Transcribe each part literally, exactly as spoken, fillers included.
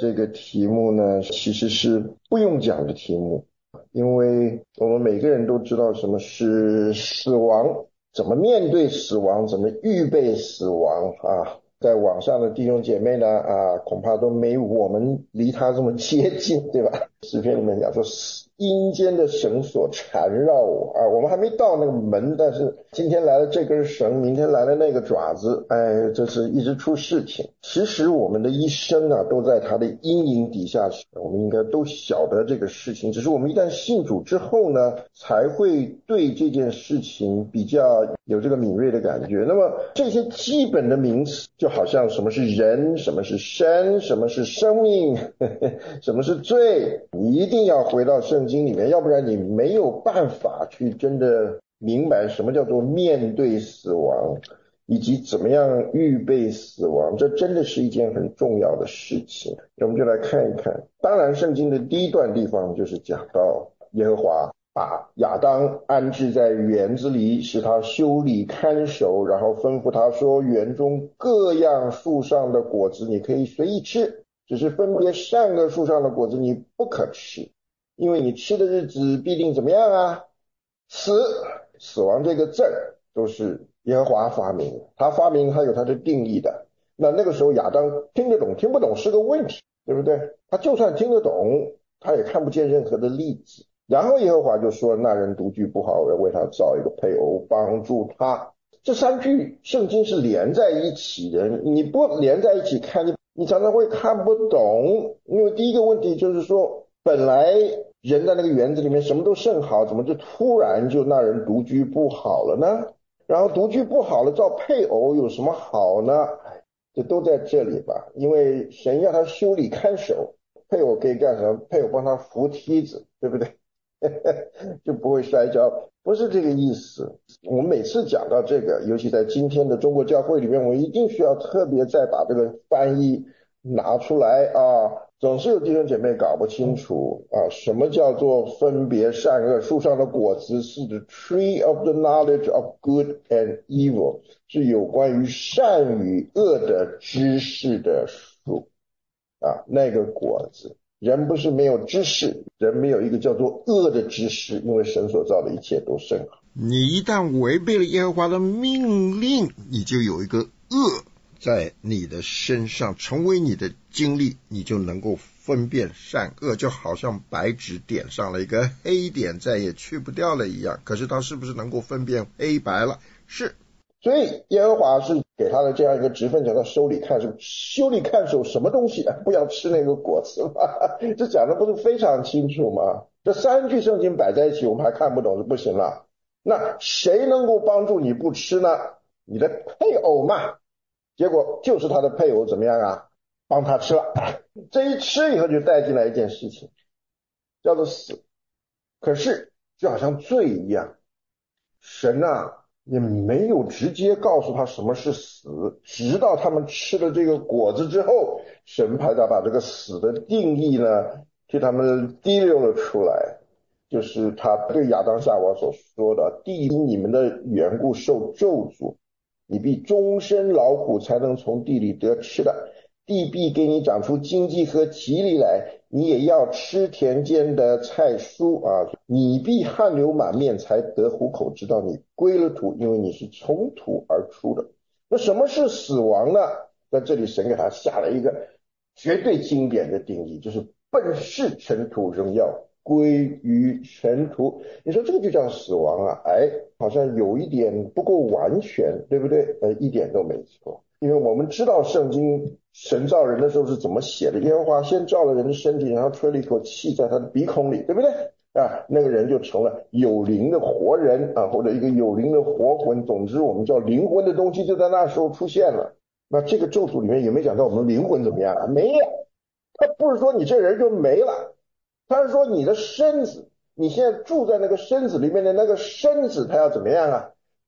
这个题目呢，其实是不用讲的题目，因为我们每个人都知道什么是死亡，怎么面对死亡，怎么预备死亡啊。在网上的弟兄姐妹呢啊，恐怕都没我们离他这么接近，对吧？诗篇里面讲说阴间的绳索缠绕我啊，我们还没到那个门，但是今天来了这根绳，明天来了那个爪子，哎，这是一直出事情。其实我们的一生啊，都在他的阴影底下，我们应该都晓得这个事情，只是我们一旦信主之后呢，才会对这件事情比较有这个敏锐的感觉。那么这些基本的名词，就好像什么是人，什么是生，什么是生命，呵呵，什么是罪，你一定要回到圣经里面，要不然你没有办法去真的明白什么叫做面对死亡，以及怎么样预备死亡，这真的是一件很重要的事情。我们就来看一看。当然圣经的第一段地方就是讲到耶和华把亚当安置在园子里，使他修理看守，然后吩咐他说，园中各样树上的果子你可以随意吃，只是分别善恶树上的果子你不可吃，因为你吃的日子必定怎么样啊？死。死亡这个字都是耶和华发明的，他发明他有他的定义的。那那个时候亚当听得懂听不懂是个问题，对不对？他就算听得懂，他也看不见任何的例子。然后耶和华就说，那人独居不好，我要为他造一个配偶帮助他。这三句圣经是连在一起的，你不连在一起看，你你常常会看不懂。因为第一个问题就是说，本来人在那个园子里面什么都甚好，怎么就突然就那人独居不好了呢？然后独居不好了，造配偶有什么好呢？这都在这里吧。因为神要他修理看守，配偶可以干什么？配偶帮他扶梯子，对不对？就不会摔跤，不是这个意思。我们每次讲到这个，尤其在今天的中国教会里面，我一定需要特别再把这个翻译拿出来啊。总是有弟兄姐妹搞不清楚啊，什么叫做分别善恶树上的果子是 the tree of the knowledge of good and evil， 是有关于善与恶的知识的树啊，那个果子。人不是没有知识，人没有一个叫做恶的知识，因为神所造的一切都甚好。 你一旦违背了耶和华的命令，你就有一个恶在你的身上成为你的经历，你就能够分辨善恶，就好像白纸点上了一个黑点，再也去不掉了一样。可是他是不是能够分辨黑白了？是。 所以耶和华是给他的这样一个职分，叫他修理看守。修理看守什么东西？不要吃那个果子嘛，这讲的不是非常清楚吗？这三句圣经摆在一起，我们还看不懂是不行了。那谁能够帮助你不吃呢？你的配偶嘛。结果就是他的配偶怎么样啊？帮他吃了。这一吃以后就带进来一件事情，叫做死。可是就好像罪一样，神啊也没有直接告诉他什么是死，直到他们吃了这个果子之后，神派他把这个死的定义呢替他们滴溜了出来。就是他对亚当夏娃所说的，地因你们的缘故受咒诅，你必终身劳苦才能从地里得吃的，地必给你长出荆棘和棘藜来，你也要吃田间的菜蔬啊，你必汗流满面才得糊口，直到你归了土，因为你是从土而出的。那什么是死亡呢？在这里神给他下了一个绝对经典的定义，就是本是尘土，仍要归于尘土。你说这个就叫死亡啊？哎，好像有一点不够完全，对不对？呃，一点都没错。因为我们知道圣经神造人的时候是怎么写的，耶和华先造了人的身体，然后吹了一口气在他的鼻孔里，对不对啊？那个人就成了有灵的活人啊，或者一个有灵的活魂，总之我们叫灵魂的东西就在那时候出现了。那这个咒诅里面有没有讲到我们灵魂怎么样啊？没有。他不是说你这人就没了，他是说你的身子，你现在住在那个身子里面的那个身子，它要怎么样啊？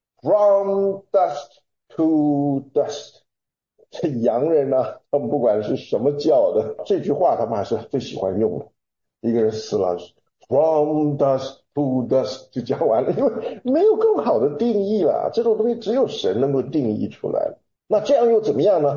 From dust to dust。 这洋人呢、啊，他们不管是什么教的，这句话他们还是最喜欢用的。一个人死了 From dust to dust 就讲完了，因为没有更好的定义了，这种东西只有神能够定义出来。那这样又怎么样呢？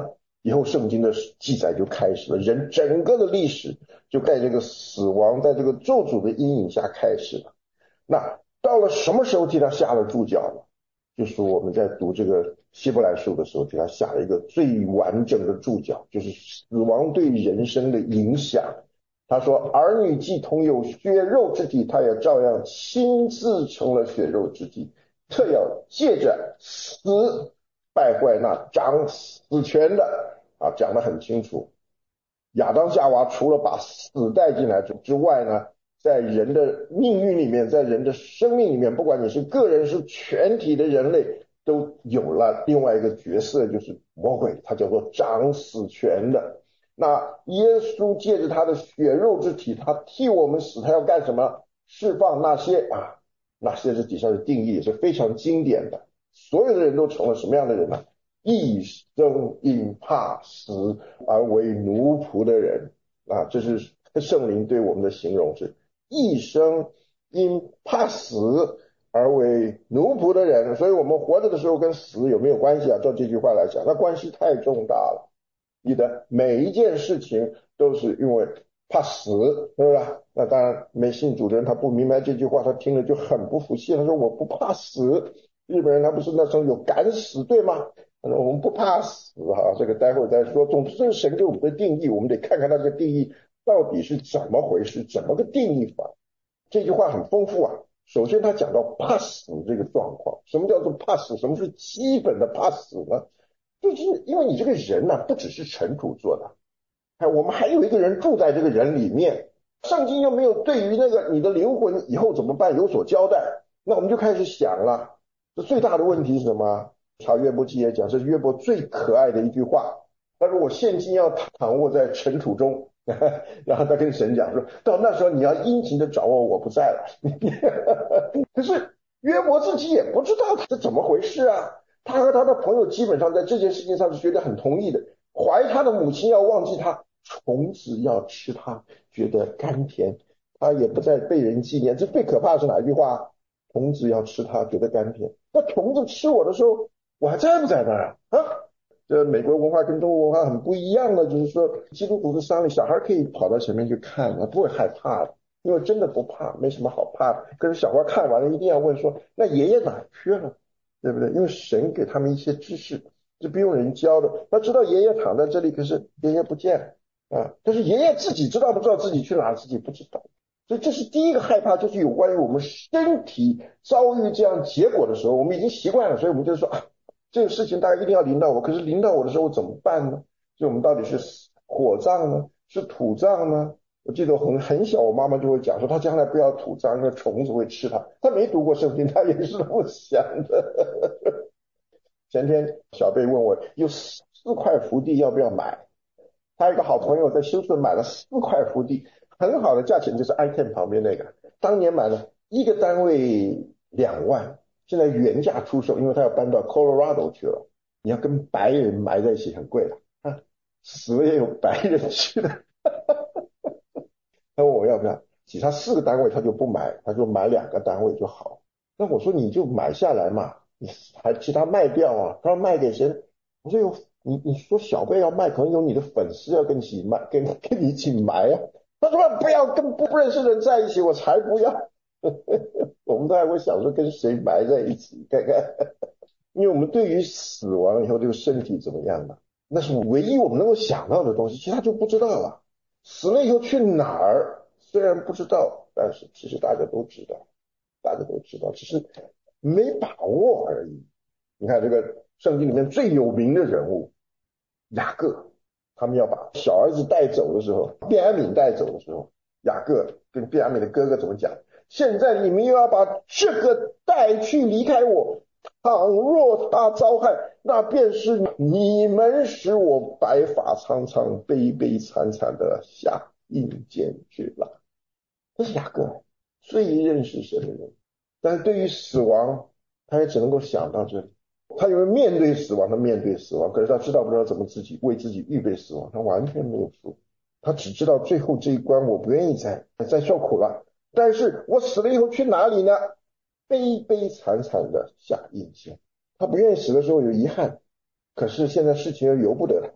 以后圣经的记载就开始了，人整个的历史就在这个死亡，在这个咒诅的阴影下开始了。那到了什么时候替他下了注脚呢？就是我们在读这个希伯来书的时候，给他下了一个最完整的注脚，就是死亡对人生的影响。他说，儿女既同有血肉之体，他也照样亲自成了血肉之体，特要借着死败坏那掌死权的啊，讲得很清楚。亚当夏娃除了把死带进来之外呢，在人的命运里面，在人的生命里面，不管你是个人是全体的人类，都有了另外一个角色，就是魔鬼，他叫做掌死权的。那耶稣借着他的血肉之体，他替我们死，他要干什么？释放那些啊，那些这底下的定义也是非常经典的。所有的人都成了什么样的人呢？一生因怕死而为奴仆的人啊，这是圣灵对我们的形容，是一生因怕死而为奴仆的人。所以我们活着的时候跟死有没有关系啊？照这句话来讲，那关系太重大了。你的每一件事情都是因为怕死，是不是？那当然没信主的人他不明白这句话，他听了就很不服气，他说我不怕死。日本人他不是那时候有敢死队吗？我们不怕死哈，这个待会儿再说。总之这是神给我们的定义，我们得看看他这个定义到底是怎么回事，怎么个定义法。这句话很丰富啊。首先他讲到怕死这个状况，什么叫做怕死？什么是基本的怕死呢？就是因为你这个人呢、啊，不只是尘土做的，哎，我们还有一个人住在这个人里面。圣经又没有对于那个你的灵魂以后怎么办有所交代，那我们就开始想了，这最大的问题是什么？查约伯记也讲，是约伯最可爱的一句话。他说我现今要躺卧在尘土中，然后他跟神讲说，到那时候你要殷勤的找我，我不在了。可是约伯自己也不知道他是怎么回事啊。他和他的朋友基本上在这件事情上是觉得很同意的，怀他的母亲要忘记他，虫子要吃他，觉得甘甜，他也不再被人纪念。这最可怕的是哪句话？虫子要吃他，觉得甘甜。那虫子吃我的时候，我还在不在那儿啊？啊，这美国文化跟中国文化很不一样的，就是说基督徒的丧礼，小孩可以跑到前面去看，他不会害怕的，因为真的不怕，没什么好怕的。可是小孩看完了，一定要问说，那爷爷哪去了？对不对？因为神给他们一些知识，是不用人教的。他知道爷爷躺在这里，可是爷爷不见啊。但是爷爷自己知道不知道自己去哪，自己不知道。所以这是第一个害怕，就是有关于我们身体遭遇这样结果的时候，我们已经习惯了，所以我们就说啊，这个事情大家一定要临到我。可是临到我的时候怎么办呢？所以我们到底是火葬呢，是土葬呢？我记得我很很小，我妈妈就会讲说，她将来不要土葬，因为虫子会吃她。她没读过圣经，她也是这么想的。前天小贝问我有四块福地要不要买，他有一个好朋友在休斯顿买了四块福地，很好的价钱，就是 I ten 旁边那个，当年买了一个单位两万，现在原价出售，因为他要搬到 Colorado 去了。你要跟白人埋在一起很贵的啊，死了也有白人去的。他问我要不要，其他四个单位他就不买，他说买两个单位就好。那我说你就买下来嘛，你还其他卖掉啊？他说卖给谁？我说有你你说小贝要卖，可能有你的粉丝要跟你一起卖，跟跟你一起埋啊。他说不要跟不认识的人在一起，我才不要。我们都还会想说跟谁埋在一起看看，因为我们对于死亡以后这个身体怎么样的，那是唯一我们能够想到的东西，其他就不知道了。死了以后去哪儿，虽然不知道，但是其实大家都知道，大家都知道，只是没把握而已。你看这个圣经里面最有名的人物雅各，他们要把小儿子带走的时候，便雅悯带走的时候，雅各跟便雅悯的哥哥怎么讲？现在你们又要把这个带去离开我，倘若他遭害，那便是你们使我白发苍苍、悲悲惨惨的下阴间去了。这是雅各最认识神的人，但是对于死亡，他也只能够想到这里。他因为面对死亡，他面对死亡，可是他知道不知道怎么自己为自己预备死亡，他完全没有说。他只知道最后这一关我不愿意再再受苦了，但是我死了以后去哪里呢？悲悲惨惨的下阴间。他不愿意死的时候有遗憾，可是现在事情又由不得他，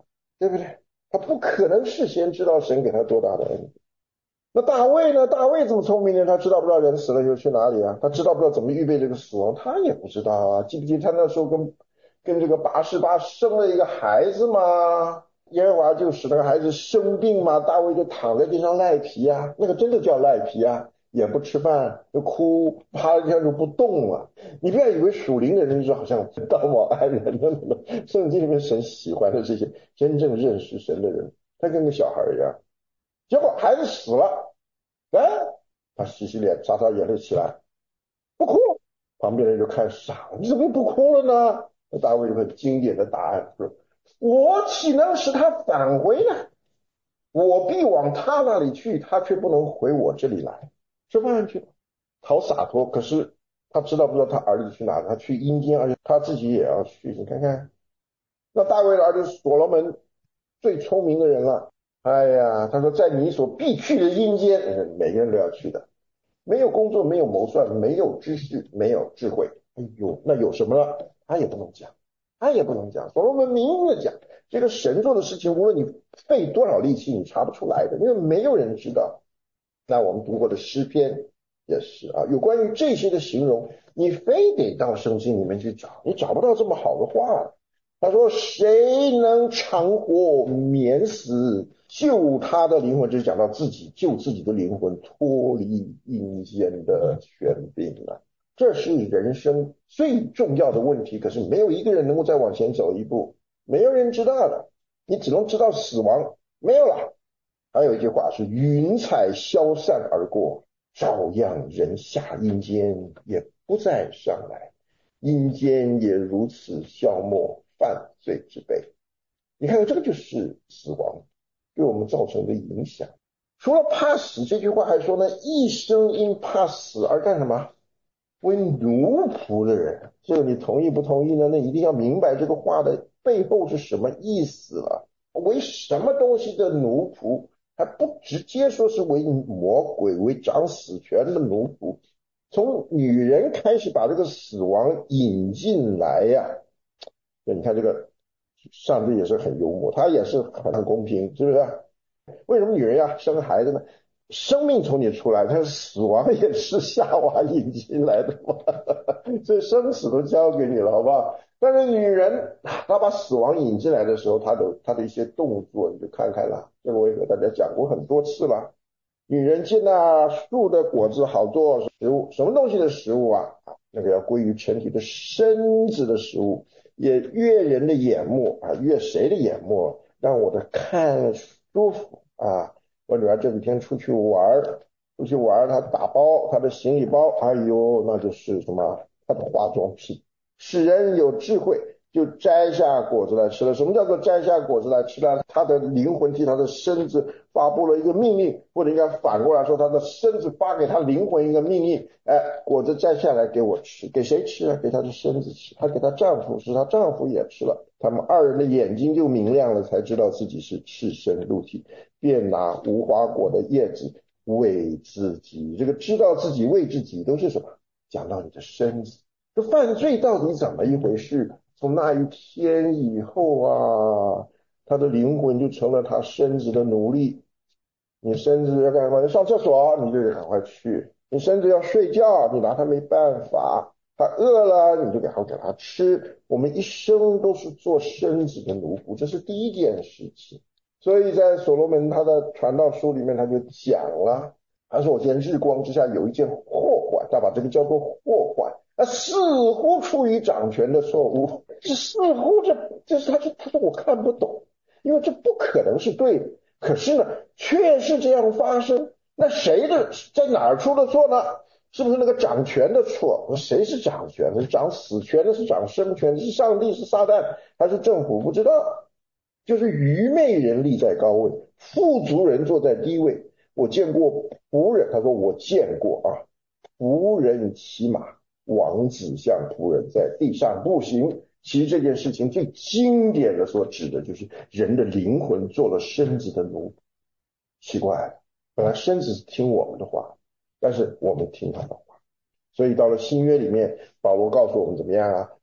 对不对？他不可能事先知道神给他多大的恩典。那大卫呢？大卫这么聪明呢，他知道不知道人死了就去哪里啊？他知道不知道怎么预备这个死亡？他也不知道啊。记不记得他那时候跟跟这个拔示巴生了一个孩子吗？耶和华就使那个孩子生病嘛，大卫就躺在地上赖皮啊，那个真的叫赖皮啊，也不吃饭，就哭，趴在地上就不动了。你不要以为属灵的人就好像道貌岸然的那种，圣经里面神喜欢的这些真正认识神的人，他跟个小孩一样。结果孩子死了，哎，他洗洗脸，擦擦眼泪起来，不哭了。旁边人就看傻了，你怎么不哭了呢？那大卫有很经典的答案说：我岂能使他返回呢？我必往他那里去，他却不能回我这里来。吃饭去了，好洒脱。可是他知道不知道他儿子去哪？他去阴间，而且他自己也要去。你看看，那大卫的儿子所罗门最聪明的人了。哎呀，他说在你所必去的阴间，每个人都要去的。没有工作，没有谋算，没有知识，没有智慧。哎呦，那有什么呢？他也不能讲，他也不能讲。所以我们明明的讲，这个神做的事情，无论你费多少力气，你查不出来的，因为没有人知道。那我们读过的诗篇也是啊，有关于这些的形容，你非得到圣经里面去找，你找不到这么好的话。他说谁能长活免死，救他的灵魂，就是讲到自己救自己的灵魂脱离阴间的权柄啊，这是人生最重要的问题。可是没有一个人能够再往前走一步，没有人知道的，你只能知道死亡没有了。还有一句话是云彩消散而过，照样人下阴间也不再上来，阴间也如此消没犯罪之辈。你看这个就是死亡对我们造成的影响。除了怕死这句话还说呢，一生因怕死而干什么？为奴仆的人。这个你同意不同意呢？那一定要明白这个话的背后是什么意思了。为什么东西的奴仆，还不直接说是为魔鬼，为掌死权的奴仆。从女人开始把这个死亡引进来呀，你看这个上帝也是很幽默，他也是很公平，是不是？为什么女人要生孩子呢？生命从你出来，但是死亡也是夏娃引进来的嘛，所以生死都交给你了，好不好？但是女人她把死亡引进来的时候，她的她的一些动作你就看看了，这个我也和大家讲过很多次了。女人见那树的果子好做食物，什么东西的食物啊？那个要归于全体的身子的食物，也悦人的眼目啊，悦谁的眼目？让我的看舒服啊。我女儿这几天出去玩，出去玩，她打包她的行李包，哎呦，那就是什么？她的化妆品。使人有智慧，就摘下果子来吃了。什么叫做摘下果子来吃呢？他的灵魂替他的身子发布了一个命令，或者应该反过来说，他的身子发给他灵魂一个命令。哎，果子摘下来给我吃，给谁吃啊？给他的身子吃。他给他丈夫吃，他丈夫也吃了。他们二人的眼睛就明亮了，才知道自己是赤身露体，便拿无花果的叶子喂自己。这个知道自己喂自己都是什么？讲到你的身子。这犯罪到底怎么一回事？从那一天以后啊，他的灵魂就成了他身子的奴隶。你身子要干什么？上厕所你就得赶快去，你身子要睡觉，你拿他没办法。他饿了你就给他给他吃。我们一生都是做身子的奴仆，这是第一件事情。所以在所罗门他的传道书里面他就讲了，他说我见日光之下有一件祸患，他把这个叫做祸患，那似乎出于掌权的错误，这似乎这这是他说他说我看不懂，因为这不可能是对的，可是呢确是这样发生。那谁的在哪儿出的错呢？是不是那个掌权的错？谁是掌权的？是掌死权的？是掌生权的？是上帝？是撒旦？还是政府？不知道。就是愚昧人立在高位，富足人坐在低位。我见过仆人，他说我见过啊，仆人骑马，王子像仆人在地上步行。其实这件事情最经典的所指的就是人的灵魂做了身子的奴。奇怪了，本来身子听我们的话，但是我们听他的话。所以到了新约里面，保罗告诉我们怎么样啊？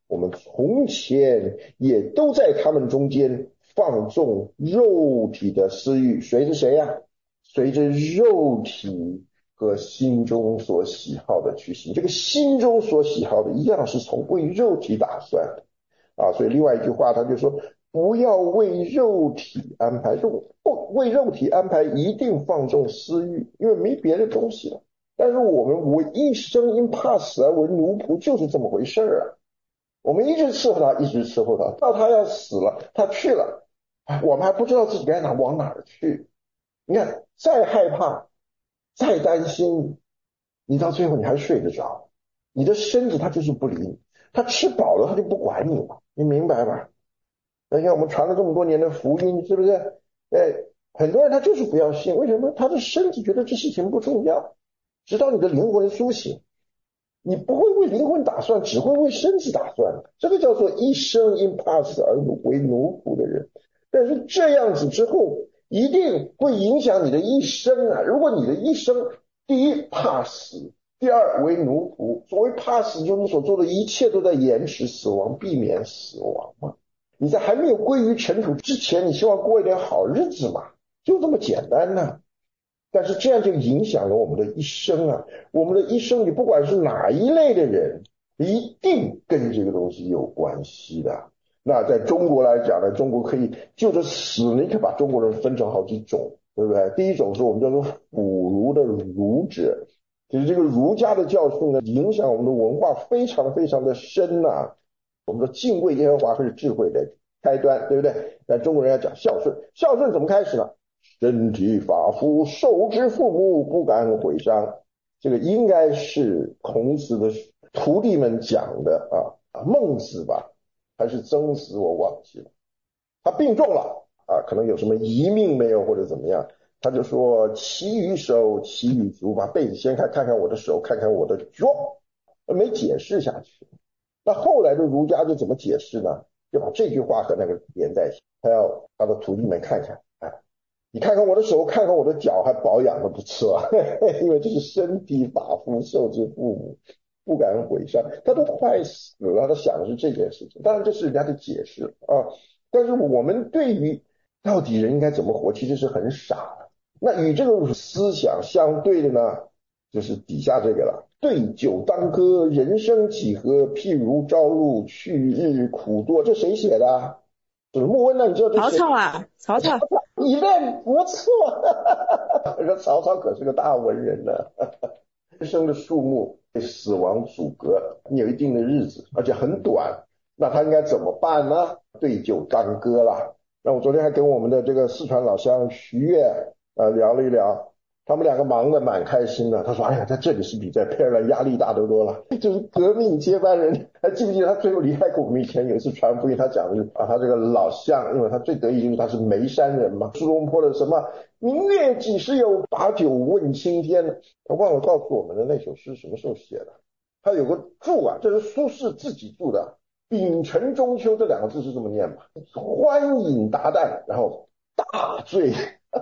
我们从前也都在他们中间放纵肉体的私欲，随着谁呀、啊？随着肉体和心中所喜好的去行。这个心中所喜好的一样是从为肉体打算的啊，所以另外一句话他就说，不要为肉体安排，为肉体安排一定放纵私欲，因为没别的东西了。但是我们我一生因怕死而为奴仆，就是这么回事啊。我们一直伺候他，一直伺候他，到他要死了，他去了，我们还不知道自己该哪往哪儿去。你看，再害怕，再担心，你到最后你还睡得着，你的身子他就是不理你，他吃饱了他就不管你了，你明白吧？那像我们传了这么多年的福音，是不是？哎，很多人他就是不要信，为什么？他的身子觉得这事情不重要，直到你的灵魂苏醒。你不会为灵魂打算，只会为身子打算，这个叫做一生因怕死而为奴仆的人。但是这样子之后一定会影响你的一生啊！如果你的一生第一怕死，第二为奴仆，所谓怕死就是你所做的一切都在延迟死亡，避免死亡嘛。你在还没有归于尘土之前，你希望过一点好日子嘛，就这么简单呢、啊。但是这样就影响了我们的一生啊！我们的一生，你不管是哪一类的人，一定跟这个东西有关系的。那在中国来讲呢，中国可以就着死，你可以把中国人分成好几种，对不对？第一种是我们叫做腐儒的儒者，就是这个儒家的教训呢，影响我们的文化非常非常的深呐、啊。我们说敬畏耶和华是智慧的开端，对不对？那中国人要讲孝顺，孝顺怎么开始呢？身体发肤，受之父母，不敢毁伤。这个应该是孔子的徒弟们讲的啊，孟子吧，还是曾子，我忘记了。他病重了啊，可能有什么遗命没有或者怎么样，他就说：其余手，其余足，把被子掀开，看看我的手，看看我的脚，没解释下去。那后来的儒家就怎么解释呢？就把这句话和那个连在一起，他要他的徒弟们看看。你看看我的手，看看我的脚，还保养的不错，因为这是身体发肤，受之父母，不敢毁伤。他都快死了，他想的是这件事情。当然这是人家的解释啊，但是我们对于到底人应该怎么活，其实是很傻的。那与这个思想相对的呢，就是底下这个了。对酒当歌，人生几何？譬如朝露，去日苦多。这谁写的啊？是穆温呢？你知道这曹操啊，曹操。 你练不错，说曹操可是个大文人呢。人生的树木被死亡阻隔，你有一定的日子，而且很短，那他应该怎么办呢？对酒当歌啦。那我昨天还跟我们的这个四川老乡徐悦呃聊了一聊，他们两个忙得蛮开心的。他说：“哎呀，在这里是比在佩尔兰压力大得多了，就是革命接班人。”还记不记得他最后离开过我们以前有一次传福音，他讲的是啊，他这个老乡，因为他最得意就是他是眉山人嘛，苏东坡的什么“明月几时有，把酒问青天”呢？他忘了告诉我们的那首诗什么时候写的。他有个注啊，这是苏轼自己注的，丙辰中秋这两个字是这么念吧？欢饮达旦，然后大醉。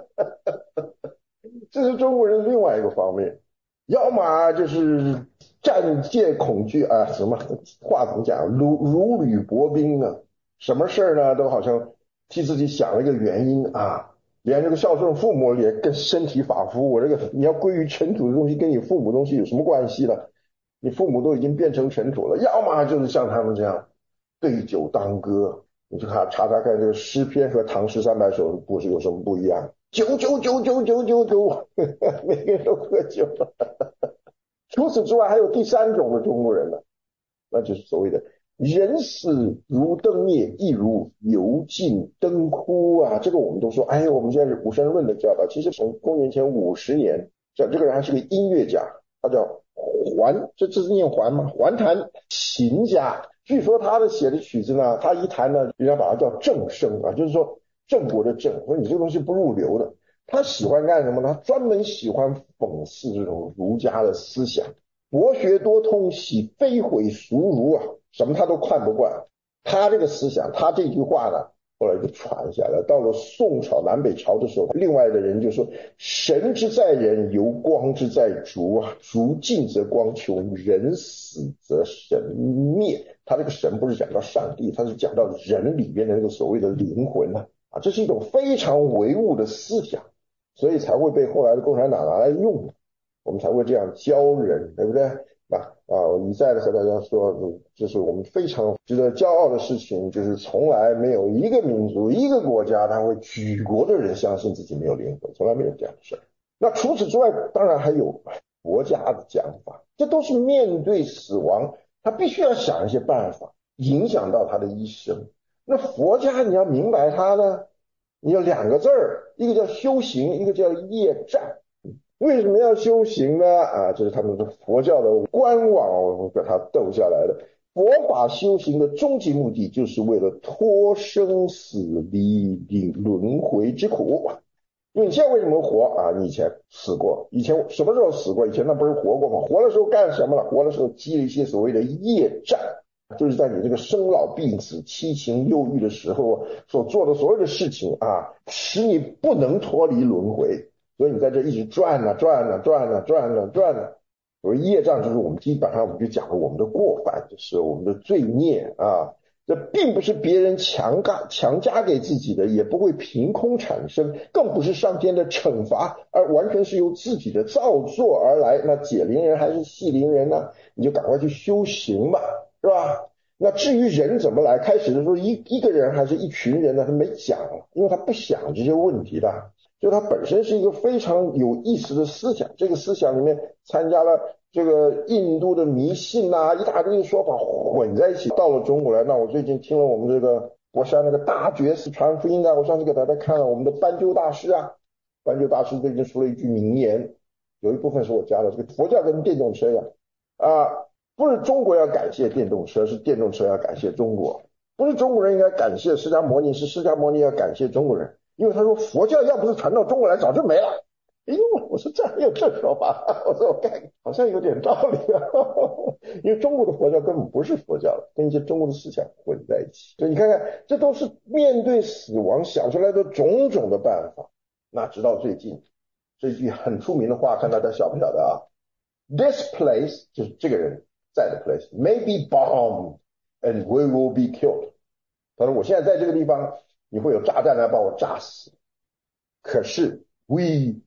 这是中国人另外一个方面，要么就是战戒恐惧啊，什么话怎么讲，如如履薄冰啊，什么事呢都好像替自己想了一个原因啊，连这个孝顺父母也跟身体发肤，我这个你要归于尘土的东西跟你父母东西有什么关系呢？你父母都已经变成尘土了。要么就是像他们这样对酒当歌，你就看查查看这个诗篇和唐诗三百首的故事有什么不一样。酒酒酒酒酒酒酒，每个人都喝酒。除此之外，还有第三种的中国人呢，那就是所谓的人死如灯灭，亦如油尽灯枯啊。这个我们都说，哎，我们现在是无神论的教导。其实从公元前五十年，这这个人还是个音乐家，他叫桓，这这是念桓吗？桓谭琴家。据说他的写的曲子呢，他一弹呢，人家把它叫正声啊，就是说郑国的郑，说你这个东西不入流的。他喜欢干什么呢？他专门喜欢讽刺这种儒家的思想，博学多通，喜非毁俗儒啊，什么他都看不惯。他这个思想，他这句话呢，后来就传下来。到了宋朝南北朝的时候，另外的人就说：神之在人，由光之在烛啊，烛尽则光穷，人死则神灭。 他这个神不是讲到上帝，他是讲到人里边的那个所谓的灵魂啊，啊，这是一种非常唯物的思想，所以才会被后来的共产党拿来用，我们才会这样教人，对不对？啊啊，一再的和大家说，这是我们非常值得骄傲的事情，就是从来没有一个民族、一个国家，他会举国的人相信自己没有灵魂，从来没有这样的事。那除此之外，当然还有佛家的讲法，这都是面对死亡，他必须要想一些办法，影响到他的一生。那佛家你要明白他呢，你有两个字儿，一个叫修行，一个叫业障。为什么要修行呢？啊，这是他们的佛教的官网，我把它逗下来的。佛法修行的终极目的，就是为了脱生死离离轮回之苦。因为你现在为什么活啊？你以前死过，以前什么时候死过？以前那不是活过吗？活的时候干什么了？活的时候积了一些所谓的业障，就是在你这个生老病死、七情六欲的时候所做的所有的事情啊，使你不能脱离轮回。所以你在这一直转啊转啊转啊转啊转啊，所谓业障就是我们基本上我们就讲了我们的过犯，就是我们的罪孽啊，这并不是别人强加强加给自己的，也不会凭空产生，更不是上天的惩罚，而完全是由自己的造作而来。那解铃人还是系铃人呢？你就赶快去修行吧，是吧？那至于人怎么来，开始的时候一一个人还是一群人呢？他没讲，因为他不想这些问题的。就它本身是一个非常有意思的思想，这个思想里面参加了这个印度的迷信啊，一大堆的说法混在一起，到了中国来。那我最近听了我们这个国山那个大觉寺传福音的，我上次给大家看了我们的斑鸠大师啊，斑鸠大师最近说了一句名言，有一部分是我加的，这个佛教跟电动车一样啊，不是中国要感谢电动车，是电动车要感谢中国，不是中国人应该感谢释迦牟尼，是释迦牟尼要感谢中国人。因为他说佛教要不是传到中国来早就没了。哎呦，我说这还有这说法，我说我看好像有点道理啊。因为中国的佛教根本不是佛教，跟一些中国的思想混在一起。所以你看看，这都是面对死亡想出来的种种的办法。那直到最近，这句很出名的话，看大家晓不晓得啊 ？This place 就是这个人在的 place may be bombed and we will be killed。他说我现在在这个地方。你会有炸弹来把我炸死，可是 we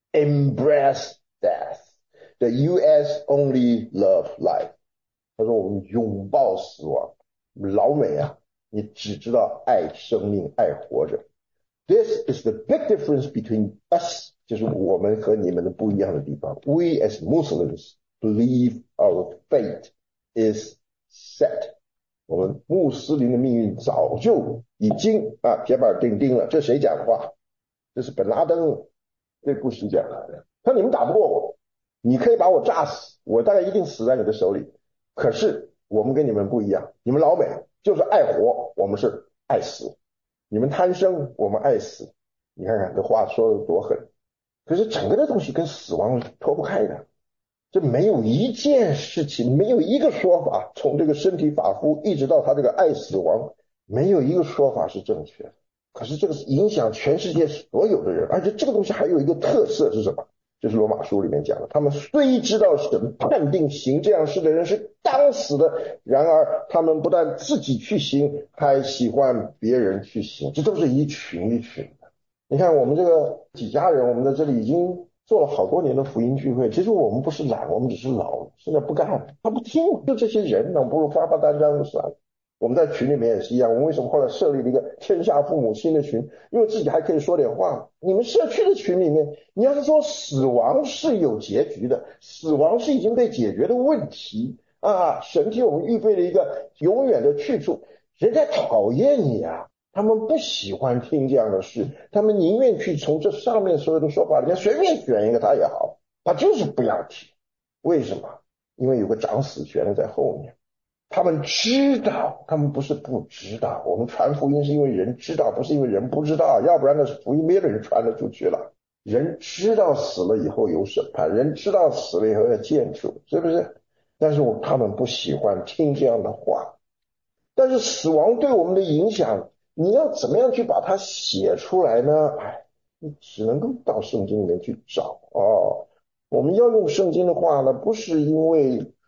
embrace death. The U S only love life. 他说我们拥抱死亡，老美啊，你只知道爱生命，爱活着。This is the big difference between us， 就是我们和你们的不一样的地方。We as Muslims believe our fate is set。我们穆斯林的命运早就已经啊铁板钉钉了。这谁讲的话？这是本拉登这故事讲的。他说你们打不过我，你可以把我炸死，我大概一定死在你的手里。可是我们跟你们不一样，你们老美就是爱活，我们是爱死。你们贪生，我们爱死。你看看这话说的多狠。可是整个的东西跟死亡脱不开的。这没有一件事情，没有一个说法，从这个身体发肤一直到他这个爱死亡，没有一个说法是正确的。可是这个是影响全世界所有的人，而且这个东西还有一个特色是什么？就是罗马书里面讲的，他们虽知道神判定行这样事的人是当死的，然而他们不但自己去行，还喜欢别人去行，这都是一群一群的。你看我们这个几家人，我们在这里已经做了好多年的福音聚会，其实我们不是懒，我们只是老，现在不干了，他不听，就这些人呢，不如发发单张就算了。我们在群里面也是一样，我们为什么后来设立了一个天下父母亲的群？因为自己还可以说点话。你们社区的群里面，你要是说死亡是有结局的，死亡是已经被解决的问题啊，神替我们预备了一个永远的去处，人家讨厌你啊，他们不喜欢听这样的事，他们宁愿去从这上面所有的说法里面随便选一个他也好，他就是不要听。为什么？因为有个掌死权的在后面。他们知道，他们不是不知道。我们传福音是因为人知道，不是因为人不知道，要不然那是福音没有人传得出去了。人知道死了以后有审判，人知道死了以后要见主，是不是？但是我他们不喜欢听这样的话。但是死亡对我们的影响，你要怎么样去把它写出来呢？哎，你只能够到圣经里面去找哦。我们要用圣经的话呢，不是因为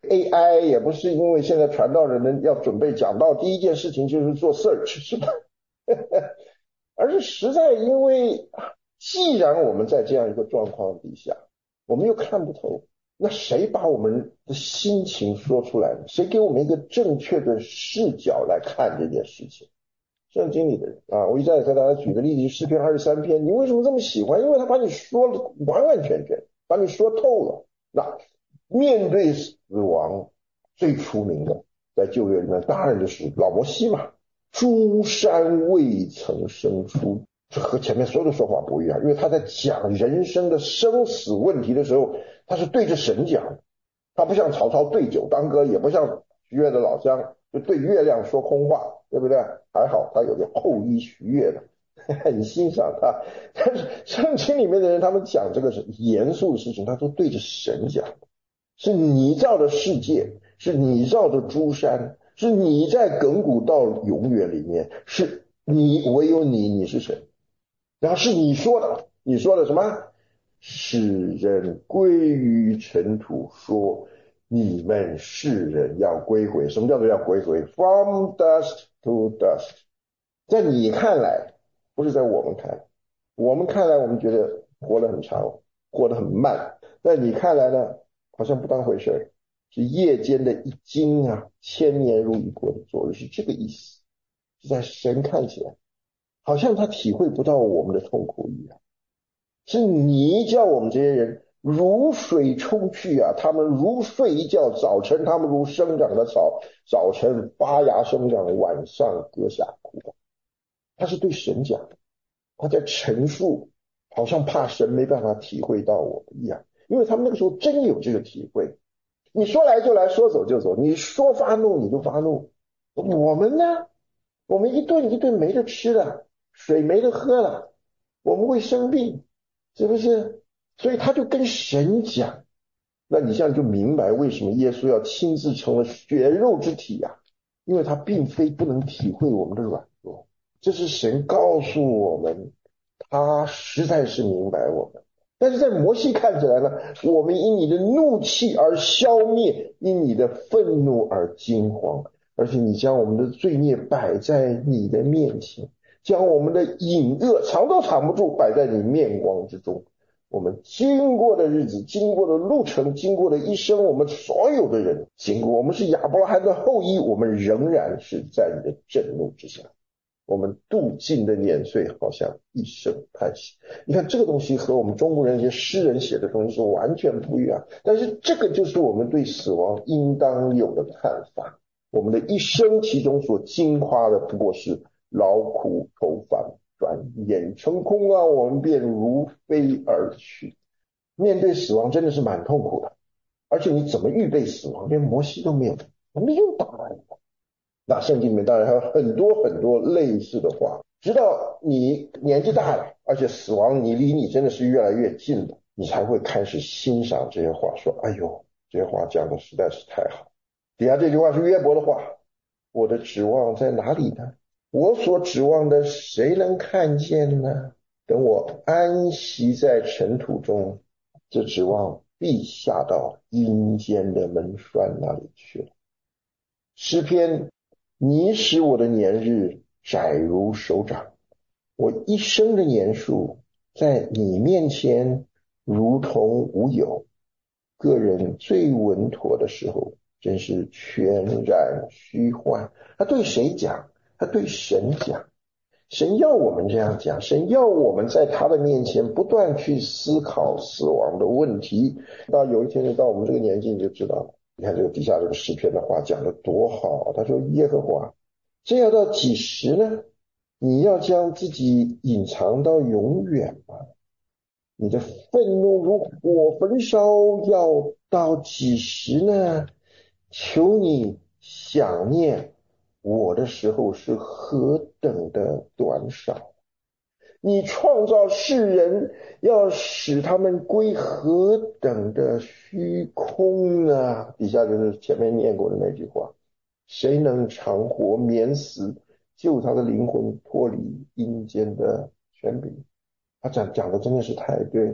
A I， 也不是因为现在传道人们要准备讲道，第一件事情就是做 search， 是吧？而是实在因为，既然我们在这样一个状况底下，我们又看不透，那谁把我们的心情说出来呢？谁给我们一个正确的视角来看这件事情？圣经里的人啊，我一再给大家举个例子，诗篇二十三篇，你为什么这么喜欢？因为他把你说了完完全全，把你说透了。那面对死亡，最出名的在旧约里面，当然就是老摩西嘛。诸山未曾生出，这和前面所有的说法不一样，因为他在讲人生的生死问题的时候，他是对着神讲的，他不像曹操对酒当歌，也不像徐悦的老乡就对月亮说空话，对不对？还好他有个后羿徐悦的，很欣赏他。但是圣经里面的人，他们讲这个是严肃的事情，他都对着神讲，是你造的世界，是你造的诸山，是你在亘古到永远里面，是你，唯有你，你是神。然后是你说的，你说的什么？使人归于尘土，说你们世人要归回。什么叫做要归回？ From dust to dust。 在你看来，不是在我们看来，我们看来我们觉得活得很长，活得很慢，在你看来呢，好像不当回事，是夜间的一惊啊，千年如一过的昨日，是这个意思。是在神看起来好像他体会不到我们的痛苦一样，是你叫我们这些人如水冲去啊，他们如睡一觉，早晨他们如生长的草，早晨发芽生长，晚上割下枯干。他是对神讲，他在陈述，好像怕神没办法体会到我们一样，因为他们那个时候真有这个体会。你说来就来，说走就走，你说发怒你就发怒。我们呢，我们一顿一顿没得吃了，水没得喝了，我们会生病，是不是？所以他就跟神讲。那你现在就明白为什么耶稣要亲自成了血肉之体呀、啊？因为他并非不能体会我们的软弱，这是神告诉我们，他实在是明白我们。但是在摩西看起来呢，我们因你的怒气而消灭，因你的愤怒而惊慌，而且你将我们的罪孽摆在你的面前，将我们的隐恶藏都藏不住，摆在你面光之中。我们经过的日子，经过的路程，经过的一生，我们所有的人经过，我们是亚伯拉罕的后裔，我们仍然是在你的震怒之下。我们度尽的年岁好像一声叹息。你看这个东西和我们中国人一些诗人写的东西是完全不一样，但是这个就是我们对死亡应当有的看法。我们的一生其中所惊夸的不过是劳苦愁烦，转眼成空啊，我们便如飞而去。面对死亡真的是蛮痛苦的，而且你怎么预备死亡，连摩西都没有没有答案。那圣经里面当然还有很多很多类似的话，直到你年纪大了，而且死亡你离你真的是越来越近了，你才会开始欣赏这些话，说哎呦，这些话讲的实在是太好。底下这句话是约伯的话，我的指望在哪里呢？我所指望的谁能看见呢？等我安息在尘土中，这指望必下到阴间的门栓那里去了。诗篇，你使我的年日窄如手掌，我一生的年数在你面前如同无有。个人最稳妥的时候，真是全然虚幻。他对谁讲？他对神讲。神要我们这样讲，神要我们在他的面前不断去思考死亡的问题。到有一天就到我们这个年纪，你就知道了。你看这个底下这个诗篇的话讲得多好，他说耶和华，这要到几时呢？你要将自己隐藏到永远吗？你的愤怒如火焚烧，要到几时呢？求你想念我的时候是何等的短少。你创造世人，要使他们归何等的虚空啊！底下就是前面念过的那句话，谁能长活免死，救他的灵魂脱离阴间的权柄。他讲讲的真的是太对了。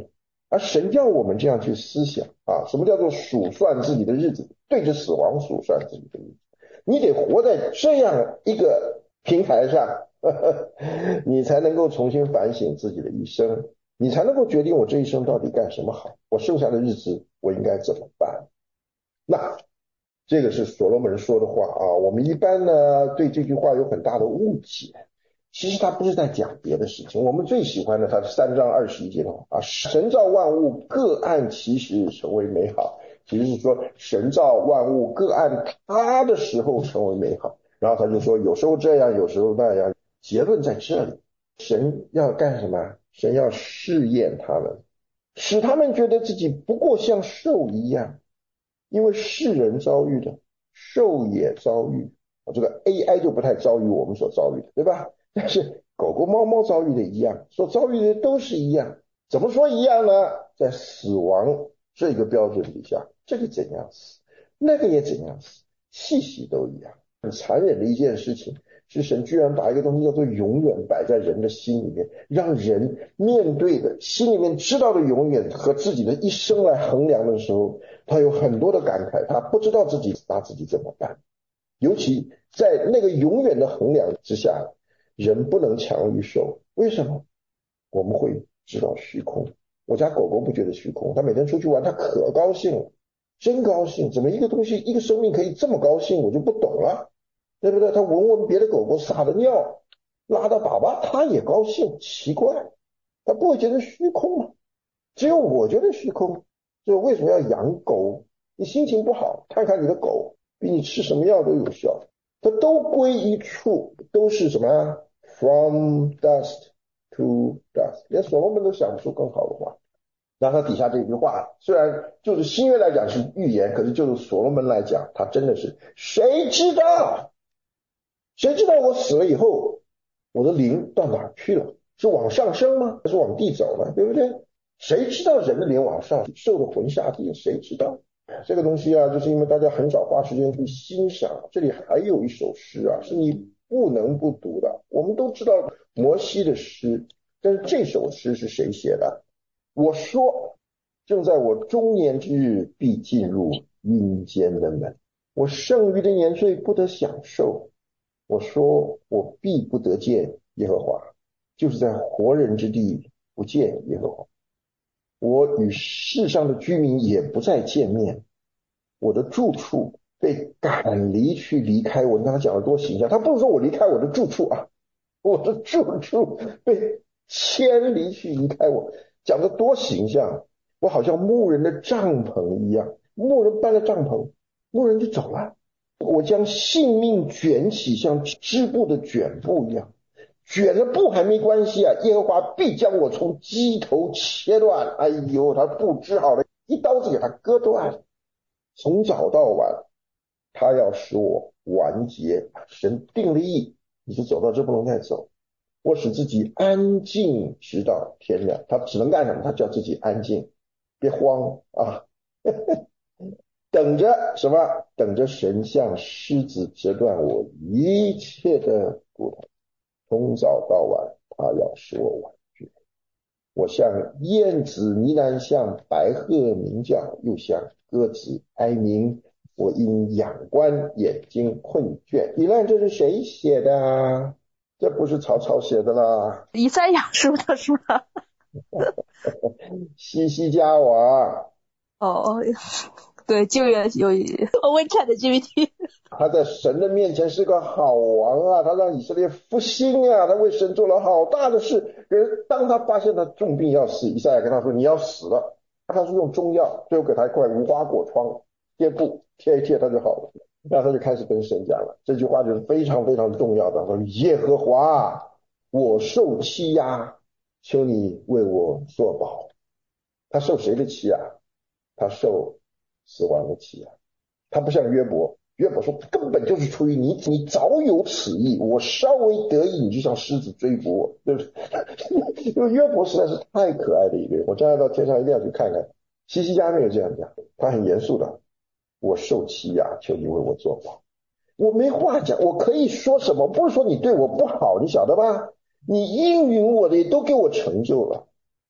而神叫我们这样去思想啊，什么叫做数算自己的日子，对着死亡数算自己的日子。你得活在这样一个平台上，呵呵，你才能够重新反省自己的一生，你才能够决定我这一生到底干什么好，我剩下的日子我应该怎么办。那这个是所罗门说的话啊，我们一般呢对这句话有很大的误解。其实他不是在讲别的事情，我们最喜欢的他三章二十一节的话啊，神造万物各按其时成为美好，其实是说神造万物各按他的时候成为美好，然后他就说有时候这样有时候那样，结论在这里，神要干什么？神要试验他们，使他们觉得自己不过像兽一样，因为世人遭遇的兽也遭遇，这个 A I 就不太遭遇我们所遭遇的，对吧？但是狗狗猫猫遭遇的一样，所遭遇的都是一样。怎么说一样呢？在死亡这个标准底下，这个怎样死，那个也怎样死，细细都一样。很残忍的一件事情是，神居然把一个东西叫做永远摆在人的心里面，让人面对的心里面知道的永远和自己的一生来衡量的时候，他有很多的感慨，他不知道自己拿自己怎么办。尤其在那个永远的衡量之下，人不能强于兽。为什么？我们会知道虚空。我家狗狗不觉得虚空，它每天出去玩，它可高兴了，真高兴。怎么一个东西一个生命可以这么高兴，我就不懂了，对不对？它闻闻别的狗狗撒的尿，拉到粑粑，它也高兴，奇怪，它不会觉得虚空吗？只有我觉得虚空。所以为什么要养狗？你心情不好，看看你的狗，比你吃什么药都有效，它都归一处，都是什么 from dust to dust， 连所罗门都想不出更好的话。那他底下这句话虽然就是新约来讲是预言，可是就是所罗门来讲，他真的是谁知道谁知道我死了以后我的灵到哪去了，是往上升吗，还是往地走呢，对不对？谁知道人的灵往上，兽的魂下地，谁知道？这个东西啊，就是因为大家很少花时间去欣赏。这里还有一首诗啊，是你不能不读的。我们都知道摩西的诗，但是这首诗是谁写的？我说，正在我中年之日，必进入阴间的门。我剩余的年岁不得享受。我说，我必不得见耶和华，就是在活人之地不见耶和华。我与世上的居民也不再见面，我的住处被赶离去离开我。你看他讲的多形象，他不是说我离开我的住处啊，我的住处被迁离去离开我，讲的多形象。我好像牧人的帐篷一样，牧人搬了帐篷，牧人就走了。我将性命卷起，像织布的卷布一样。卷了布还没关系啊，耶和华必将我从鸡头切断。哎呦，他布织好了，一刀子给他割断。从早到晚，他要使我完结。神定了义，你就走到这不能再走。我使自己安静直到天亮。他只能干什么？他叫自己安静，别慌啊。等着什么？等着神像狮子折断我一切的骨头。从早到晚，他要使我完结。我像燕子呢喃，像白鹤鸣叫，又像鸽子哀鸣。我因仰观，眼睛困倦。你看这是谁写的啊？这不是曹操写的啦， 以赛亚书的是吗？ 西西家王。 哦，对，旧约有我问 ChatGPT， 他在神的面前是个好王啊，他让以色列复兴啊，他为神做了好大的事。人当他发现他重病要死，以赛亚跟他说你要死了，他是用中药，最后给他一块无花果疮，贴布贴一贴他就好了。那他就开始跟神讲了，这句话就是非常非常重要的，说耶和华，我受欺压，求你为我作保。他受谁的欺压？他受死亡的欺压。他不像约伯，约伯说根本就是出于你，你早有此意，我稍微得意你就像狮子追捕我，对不对？因为约伯实在是太可爱的一个人，我将来到天上一定要去看看。西西家没有这样讲，他很严肃的，我受欺压，求你为我作保。我没话讲，我可以说什么？不是说你对我不好，你晓得吧？你应允我的也都给我成就了。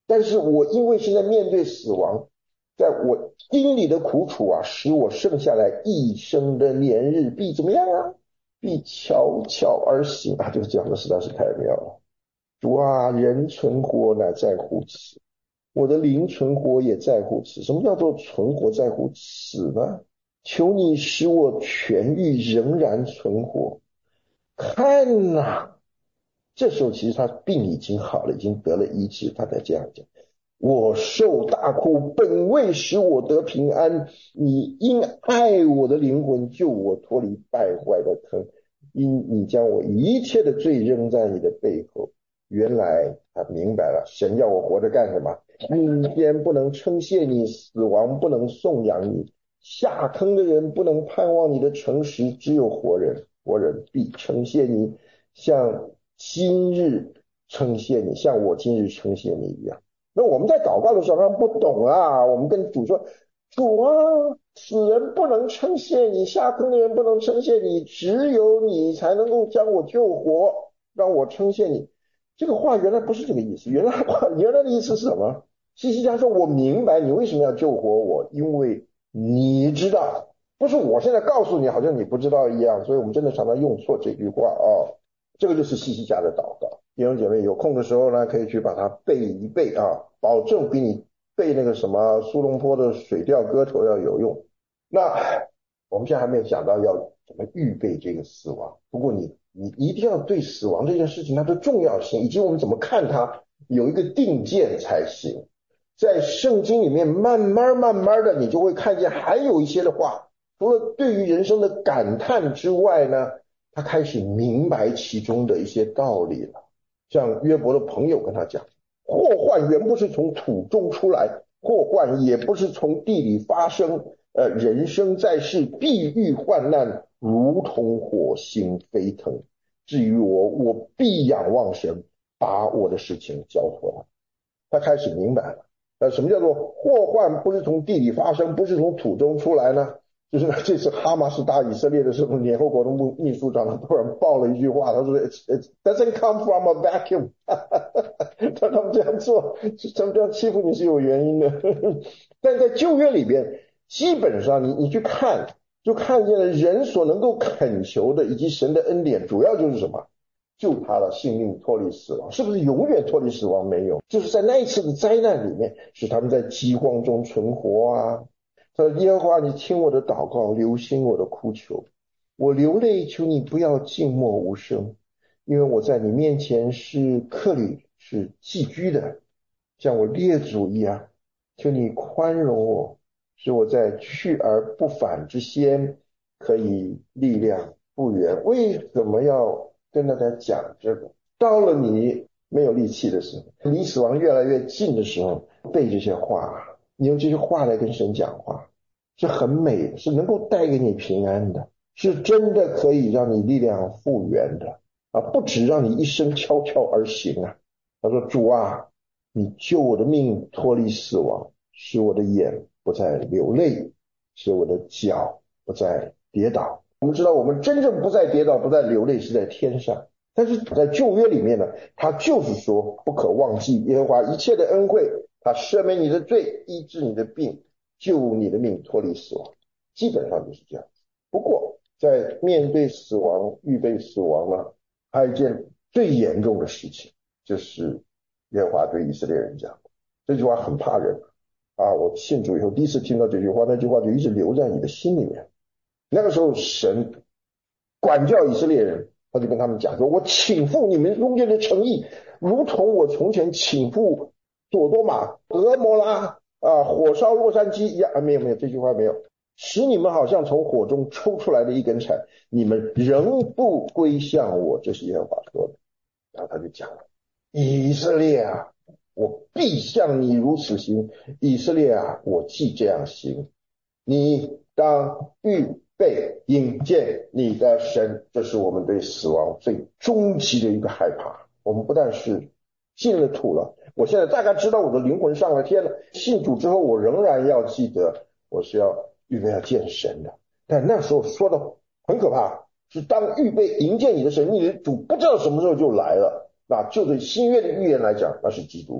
但是我因为现在面对死亡，在我心里的苦楚啊，使我剩下来一生的年日必怎么样啊？必悄悄而行啊！这个讲的实在是太妙了。主啊，人存活乃在乎此，我的灵存活也在乎此。什么叫做存活在乎此呢？求你使我痊愈，仍然存活。看哪，这时候其实他病已经好了，已经得了医治，他才这样讲。我受大苦，本为使我得平安，你因爱我的灵魂，救我脱离败坏的坑，因你将我一切的罪扔在你的背后。原来他明白了，神要我活着干什么？阴间不能称谢你，死亡不能颂扬你，下坑的人不能盼望你的诚实，只有活人，活人必称谢你，像今日称谢你，像我今日称谢你一样。那我们在祷告的时候，他们不懂啊，我们跟主说，主啊，死人不能称谢你，下坑的人不能称谢你，只有你才能够将我救活，让我称谢你。这个话原来不是这个意思，原来话原来的意思是什么？西西家说，我明白你为什么要救活我，因为你知道，不是我现在告诉你，好像你不知道一样。所以我们真的常常用错这句话哦。这个就是西西家的祷告。弟兄姐妹有空的时候呢，可以去把它背一背啊，保证比你背那个什么苏东坡的水调歌头要有用。那我们现在还没有讲到要怎么预备这个死亡，不过你你一定要对死亡这件事情它的重要性以及我们怎么看它有一个定见才行。在圣经里面慢慢慢慢的你就会看见还有一些的话，除了对于人生的感叹之外呢，他开始明白其中的一些道理了。像约伯的朋友跟他讲，祸患原不是从土中出来，祸患也不是从地里发生，呃，人生在世必遇患难，如同火星飞腾。至于我，我必仰望神，把我的事情交托他。他开始明白了，呃，什么叫做祸患不是从地里发生，不是从土中出来呢？就是这次哈马斯打以色列的时候，联合国的秘书长突然爆了一句话，他说 it, it doesn't come from a vacuum 他们这样做，他们这样欺负你是有原因的。但在旧约里边，基本上你你去看，就看见了人所能够恳求的以及神的恩典，主要就是什么？救他的性命脱离死亡。是不是永远脱离死亡？没有，就是在那一次的灾难里面，使他们在饥荒中存活啊。他说，耶和华，你听我的祷告，留心我的哭求，我流泪，求你不要静默无声，因为我在你面前是客旅，是寄居的，像我列祖一样。求你宽容我，使我在去而不返之先可以力量复原。为什么要跟大家讲这个？到了你没有力气的时候，离死亡越来越近的时候，背这些话，你用这些话来跟神讲话，是很美的，是能够带给你平安的，是真的可以让你力量复原的啊！不只让你一生悄悄而行啊。他说，主啊，你救我的命脱离死亡，使我的眼不再流泪，使我的脚不再跌倒。我们知道我们真正不再跌倒不再流泪是在天上，但是在旧约里面呢，他就是说不可忘记耶和华一切的恩惠，他赦免你的罪，医治你的病，救你的命脱离死亡，基本上就是这样。不过在面对死亡预备死亡呢，还有一件最严重的事情，就是耶和华对以色列人讲，这句话很怕人啊！我信主以后第一次听到这句话，那句话就一直留在你的心里面。那个时候神管教以色列人，他就跟他们讲说，我倾覆你们中间的诚意，如同我从前倾覆索多玛、俄摩拉啊，火烧洛杉矶一样。啊，没有没有，这句话没有。使你们好像从火中抽出来的一根柴，你们仍不归向我，这是耶和华说的。然后他就讲了，以色列啊，我必向你如此行，以色列啊，我既这样行，你当预备迎接你的神。这是我们对死亡最终极的一个害怕。我们不但是进了土了，我现在大概知道我的灵魂上了天了，信主之后我仍然要记得我是要预备要见神的。但那时候说的很可怕，是当预备迎接你的神，你的主不知道什么时候就来了。那就对新约的预言来讲，那是基督。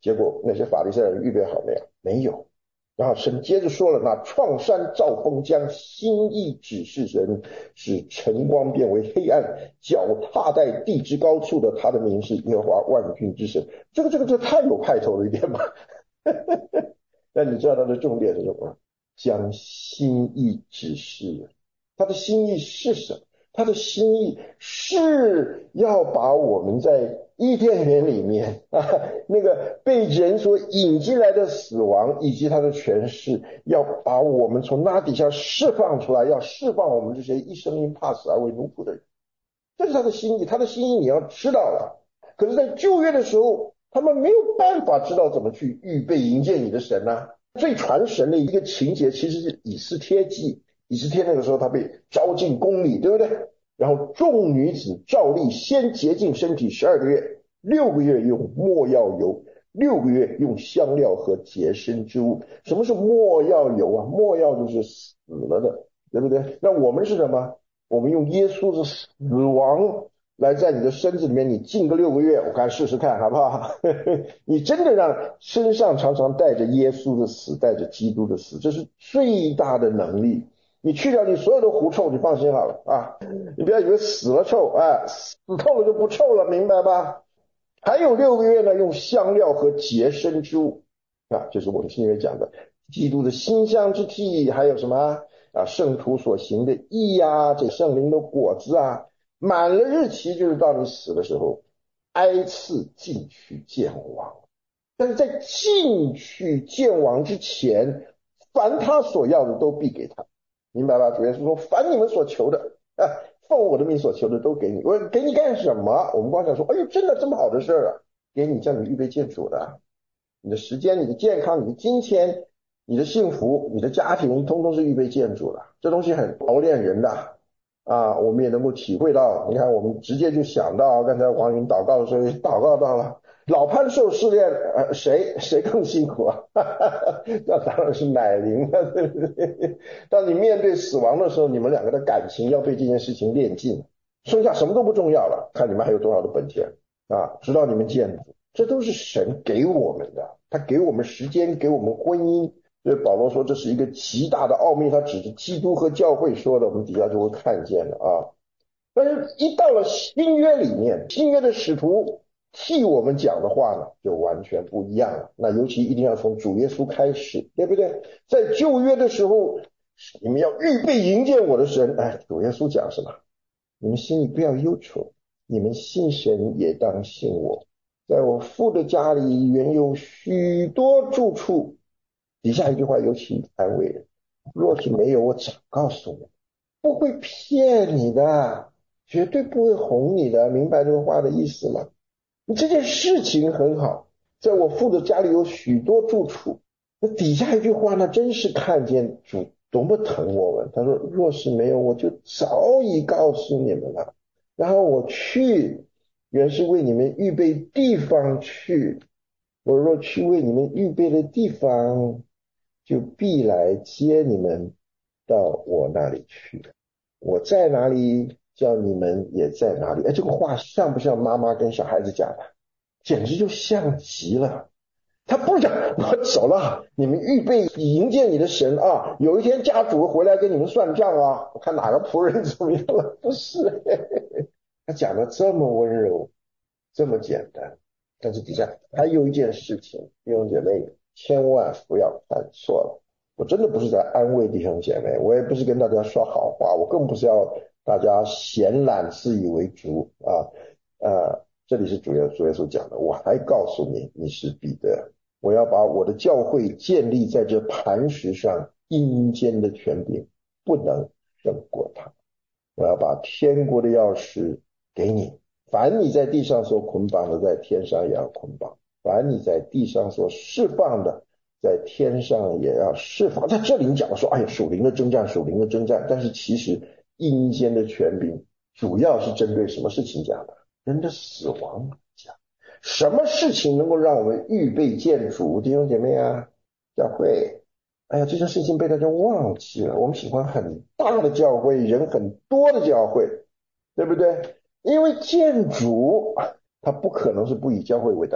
结果那些法利赛人预备好没有？没有。然后神接着说了，那创山造风，将心意指示人，使晨光变为黑暗，脚踏在地之高处的，他的名是耶和华万军之神。这个这个这太有派头了一点吧。那你知道他的重点是什么？将心意指示人。他的心意是什么？他的心意是要把我们在伊甸园里面啊，那个被人所引进来的死亡以及他的权势，要把我们从那底下释放出来，要释放我们这些一生因怕死而为奴仆的人。这是他的心意，他的心意你要知道了。可是在旧约的时候，他们没有办法知道怎么去预备迎接你的神啊。最传神的一个情节其实是以斯帖记。以斯帖那个时候他被招进宫里，对不对？然后众女子照例先洁净身体十二个月，六个月用没药油，六个月用香料和洁身之物。什么是没药油啊？没药就是死了的，对不对？那我们是什么？我们用耶稣的死亡来在你的身子里面，你浸个六个月，我看试试看好不好？你真的让身上常常带着耶稣的死，带着基督的死，这是最大的能力。你去掉你所有的狐臭，你放心好了啊！你不要以为死了臭，哎，死透了就不臭了，明白吧？还有六个月呢，用香料和洁身之物啊，就是我们新约讲的基督的馨香之体，还有什么啊？圣徒所行的义啊，这圣灵的果子啊，满了日期就是到你死的时候，挨次进去见王。但是在进去见王之前，凡他所要的都必给他。明白吧？主耶稣说，凡你们所求的啊，奉我的名所求的都给你。我给你干什么？我们光想说，哎呦，真的这么好的事啊，给你叫你预备见主的。你的时间、你的健康、你的金钱、你的幸福、你的家庭，通通是预备见主的。这东西很熬炼人的啊，我们也能够体会到。你看，我们直接就想到，刚才王云祷告的时候也祷告到了，老潘受试炼，呃，谁谁更辛苦啊？那当然是乃琳了，对不对？当你面对死亡的时候，你们两个的感情要被这件事情炼尽，剩下什么都不重要了，看你们还有多少的本钱啊！直到你们见主，这都是神给我们的，他给我们时间，给我们婚姻。所以保罗说这是一个极大的奥秘，他指着基督和教会说的，我们底下就会看见了啊。但是一到了新约里面，新约的使徒替我们讲的话呢，就完全不一样了。那尤其一定要从主耶稣开始，对不对？在旧约的时候，你们要预备迎接我的神。哎，主耶稣讲什么？你们心里不要忧愁，你们信神也当信我。在我父的家里原有许多住处。底下一句话尤其安慰人，若是没有，我早告诉你，不会骗你的，绝对不会哄你的。明白这个话的意思吗？你这件事情很好，在我父的家里有许多住处。那底下一句话呢，真是看见主多么疼我们。他说，若是没有，我就早已告诉你们了。然后我去，原是为你们预备地方去。我若去为你们预备的地方，就必来接你们到我那里去。我在哪里，叫你们也在哪里。哎，这个话像不像妈妈跟小孩子讲的？简直就像极了。他不是讲我走了，你们预备迎接你的神啊，有一天家主回来跟你们算账啊，我看哪个仆人怎么样了。不是，他讲的这么温柔，这么简单。但是底下还有一件事情，弟兄姐妹千万不要看错了。我真的不是在安慰弟兄姐妹，我也不是跟大家说好话，我更不是要大家闲懒自以为足啊。呃，这里是主耶主耶稣讲的，我还告诉你，你是彼得，我要把我的教会建立在这磐石上，阴间的权柄不能胜过他。我要把天国的钥匙给你，凡你在地上所捆绑的，在天上也要捆绑；凡你在地上所释放的，在天上也要释放。在这里你讲的说，哎呀，属灵的征战，属灵的征战，但是其实阴间的权柄主要是针对什么事情讲的？人的死亡讲。什么事情能够让我们预备见主？弟兄姐妹啊，教会。哎呀，这件事情被大家忘记了。我们喜欢很大的教会，人很多的教会，对不对？因为见主他不可能是不以教会为单位，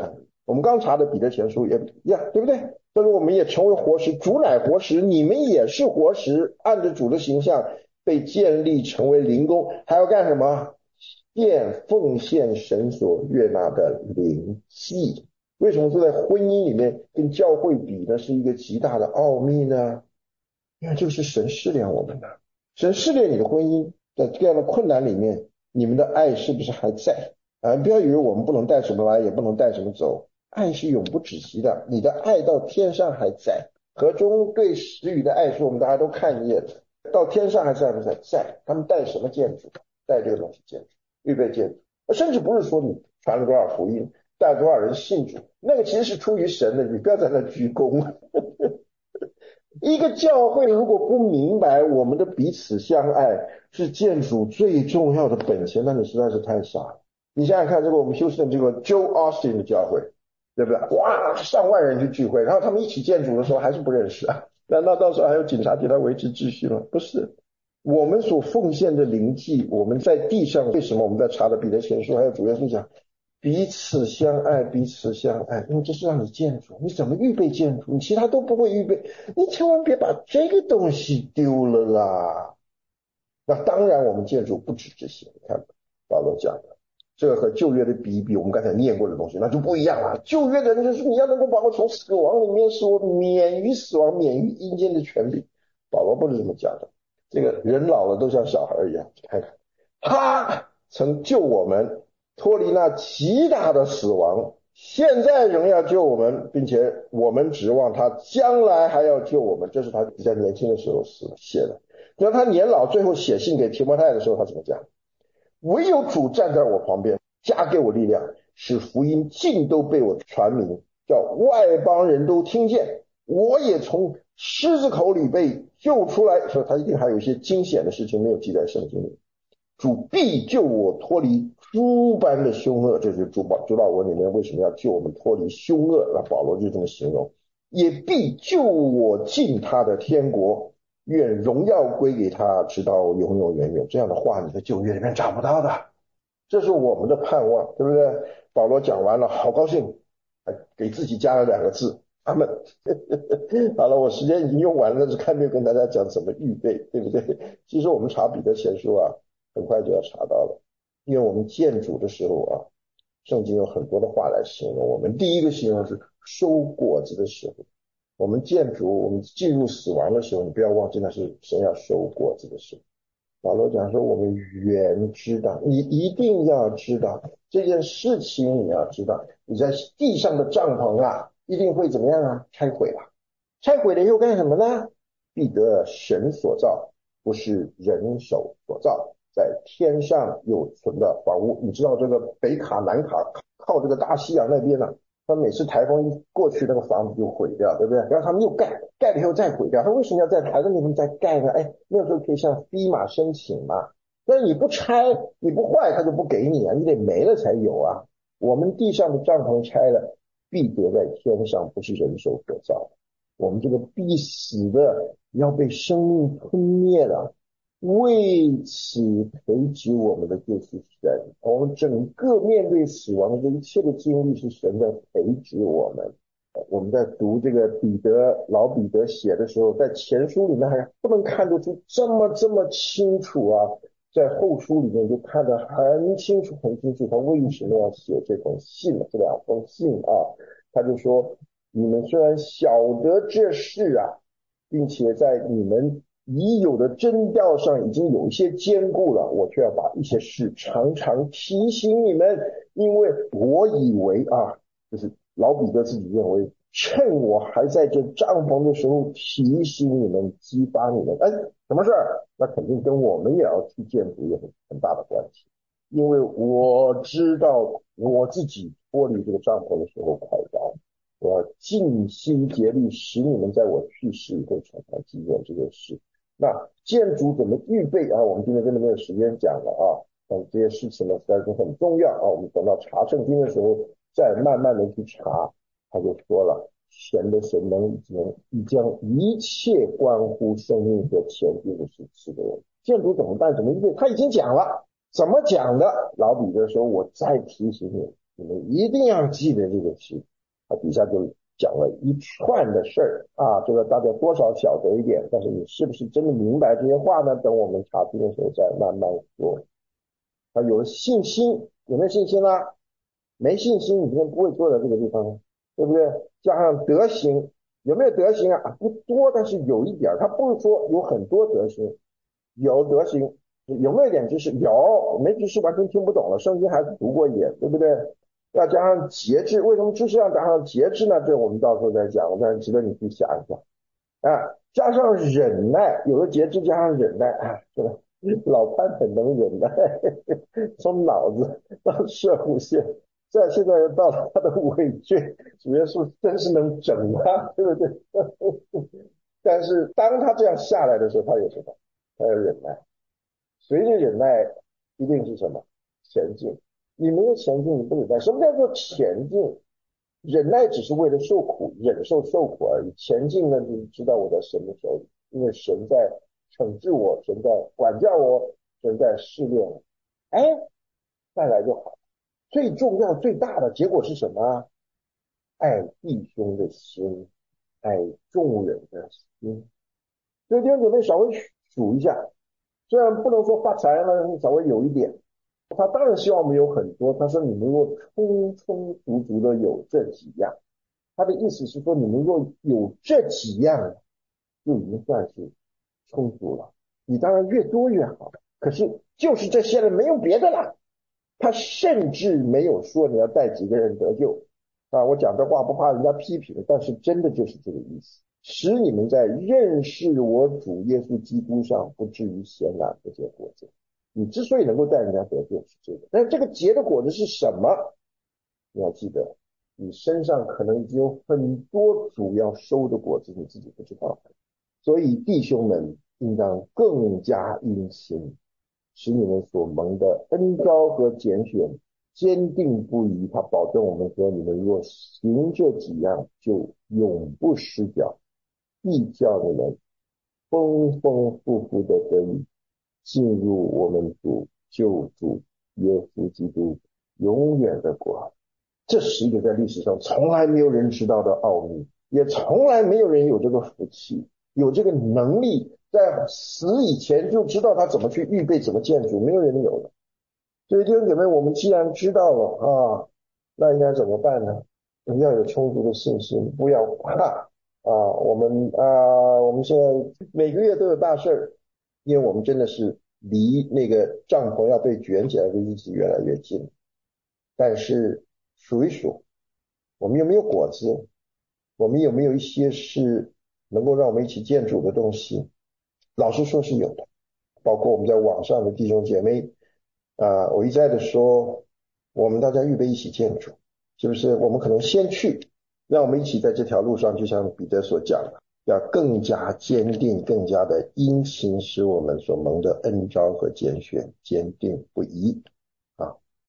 我们刚查的彼得前书也一样，对不对？但是我们也成为活石，主乃活石，你们也是活石，按着主的形象被建立成为灵宫，还要干什么？献奉献神所悦纳的灵祭。为什么说在婚姻里面跟教会比呢是一个极大的奥秘呢？因为这个是神试炼我们的，神试炼你的婚姻，在这样的困难里面，你们的爱是不是还在啊？不要以为我们不能带什么来，也不能带什么走，爱是永不止息的，你的爱到天上还在。河中对时雨的爱是我们大家都看见的，到天上还在不在？在。他们带什么建筑？带这个东西建筑，预备建筑。甚至不是说你传了多少福音，带多少人信主，那个其实是出于神的，你不要在那鞠躬。一个教会如果不明白我们的彼此相爱是建主最重要的本钱，那你实在是太傻了。你想想看，这个我们休斯顿这个 Joe Austin 的教会，对不对？哇，上万人去聚会，然后他们一起建主的时候还是不认识啊？难道到时候还有警察替他维持秩序吗？不是。我们所奉献的灵祭，我们在地上，为什么我们在查的彼得前书还有主耶稣讲彼此相爱，彼此相爱，因为这是让你建筑，你怎么预备建筑？你其他都不会预备，你千万别把这个东西丢了啦。那当然我们建筑不止这些，你看保罗讲的这个和旧约的比一比，我们刚才念过的东西那就不一样了。旧约的人就是你要能够把我从死亡里面使我免于死亡，免于阴间的权柄，保罗不是这么讲的。这个人老了都像小孩一样，看看他曾救我们脱离那极大的死亡，现在仍要救我们，并且我们指望他将来还要救我们。这是他比较年轻的时候写的。那他年老最后写信给提摩太的时候，他怎么讲？唯有主站在我旁边，加给我力量，使福音尽都被我传明，叫外邦人都听见。我也从狮子口里被救出来，所以他一定还有一些惊险的事情没有记在圣经里。主必救我脱离诸般的凶恶，这就是主保主导文里面为什么要救我们脱离凶恶，那保罗就这么形容。也必救我进他的天国，愿荣耀归给他，直到永永远远。这样的话你在旧约里面找不到的，这是我们的盼望，对不对？保罗讲完了，好高兴，还给自己加了两个字，阿们。好了，我时间已经用完了，但是看没有跟大家讲怎么预备，对不对？其实我们查彼得前书啊，很快就要查到了，因为我们建主的时候啊，圣经有很多的话来形容我们。第一个形容是收果子的时候，我们建主，我们进入死亡的时候，你不要忘记那是神要收果子的时候。保罗讲说我们原知道，你一定要知道这件事情，你要知道你在地上的帐篷啊一定会怎么样啊？拆毁了。拆毁了以后干什么呢？必得神所造，不是人手所造，在天上有存的房屋。你知道这个北卡南卡靠这个大西洋那边呢、啊，他每次台风一过去，那个房子就毁掉，对不对？然后他们又盖，盖了以后再毁掉。他为什么要在台湾里面再盖呢？哎，那时候可以向 F E M A 申请嘛。但是你不拆，你不坏，他就不给你啊，你得没了才有啊。我们地上的帐篷拆了，必得在天上，不是人手所造。我们这个必死的要被生命吞灭了，为此培植我们的就是神。我们整个面对死亡的一切的经历是神在培植我们。我们在读这个彼得老彼得写的时候，在前书里面还不能看得出这么这么清楚啊，在后书里面就看得很清楚很清楚他为什么要写这封信，这两封信啊。他就说，你们虽然晓得这事啊，并且在你们已有的真道上已经有一些坚固了，我却要把一些事常常提醒你们，因为我以为啊，就是老彼得自己认为，趁我还在这帐篷的时候提醒你们，激发你们。哎，什么事儿？那肯定跟我们也要去建筑有很很大的关系，因为我知道我自己脱离这个帐篷的时候快到，我要尽心竭力使你们在我去世以后常常纪念这件事。那建筑怎么预备啊？我们今天真的没有时间讲了啊，但这些事情呢实在是很重要啊。我们等到查圣经的时候再慢慢的去查。他就说了，神的神能已经已将一切关乎生命和前进的事赐给我们。建筑怎么办？怎么预备？他已经讲了，怎么讲的？老彼得说，我再提醒你，你们一定要记得这个事。 他底下就讲了一串的事儿啊，这个大家多少晓得一点，但是你是不是真的明白这些话呢？等我们查经的时候再慢慢说。他有了信心，有没有信心呢、啊？没信心，你今天不会坐在这个地方，对不对？加上德行，有没有德行啊？不多，但是有一点，他不是说有很多德行，有德行，有没有一点知识？有，没知识完全听不懂了，圣经还是读过一点，对不对？要加上节制，为什么知识要加上节制呢？这我们到时候再讲，但是值得你去想一想啊。加上忍耐，有了节制加上忍耐啊，是吧？老潘很能忍耐，从脑子到射弧线，再现在又到了他的尾椎，主耶稣真是能整他，对不对？但是当他这样下来的时候，他有什么？他有忍耐。随着忍耐，一定是什么？前进。你没有前进，你不忍耐。什么叫做前进？忍耐只是为了受苦，忍受受苦而已。前进呢，就是知道我在神的手里，因为神在惩治我，神在管教我，神在试炼我。哎，再来就好。最重要、最大的结果是什么？爱弟兄的心，爱众人的心。所以弟兄姊妹稍微数一下，虽然不能说发财呢，稍微有一点。他当然希望我们有很多，他说你能够充充足足的有这几样，他的意思是说你能够有这几样就已经算是充足了，你当然越多越好，可是就是这些人没有别的了。他甚至没有说你要带几个人得救啊，我讲这话不怕人家批评，但是真的就是这个意思，使你们在认识我主耶稣基督上不至于显染这些果子。你之所以能够带人家得救是这个，但是这个结的果子是什么？你要记得，你身上可能已经有很多主要收的果子，你自己不知道。所以弟兄们应当更加殷勤，使你们所蒙的恩召和拣选坚定不移。他保证我们说，你们若行这几样，就永不失脚，必叫你们丰丰富富的得以进入我们主救主耶稣基督永远的国。这是一个在历史上从来没有人知道的奥秘，也从来没有人有这个福气，有这个能力，在死以前就知道他怎么去预备，怎么建筑，没有人有的。所以弟兄姐妹，我们既然知道了啊，那应该怎么办呢？你要有充足的信心，不要怕啊。我们啊，我们现在每个月都有大事，因为我们真的是离那个帐篷要被卷起来的日子越来越近。但是数一数，我们有没有果子？我们有没有一些是能够让我们一起建主的东西？老实说是有的，包括我们在网上的弟兄姐妹啊，我一再的说，我们大家预备一起建主，是不是？我们可能先去，让我们一起在这条路上，就像彼得所讲的，要更加坚定，更加的殷勤，使我们所蒙的恩召和拣选坚定不移。